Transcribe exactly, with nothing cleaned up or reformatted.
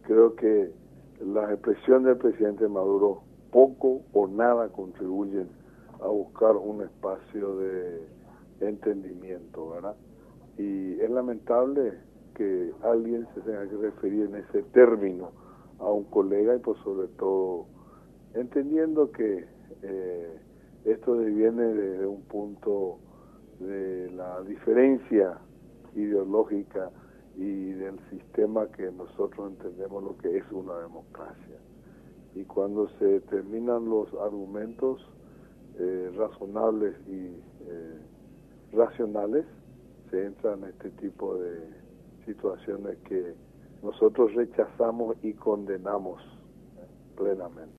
creo que las expresiones del presidente Maduro poco o nada contribuyen a buscar un espacio de entendimiento, ¿verdad? Y es lamentable que alguien se tenga que referir en ese término a un colega y por sobre todo entendiendo que eh, esto viene de, de un punto de la diferencia ideológica y del sistema que nosotros entendemos lo que es una democracia. Y cuando se terminan los argumentos eh, razonables y eh, racionales, se entra en este tipo de situaciones que nosotros rechazamos y condenamos plenamente.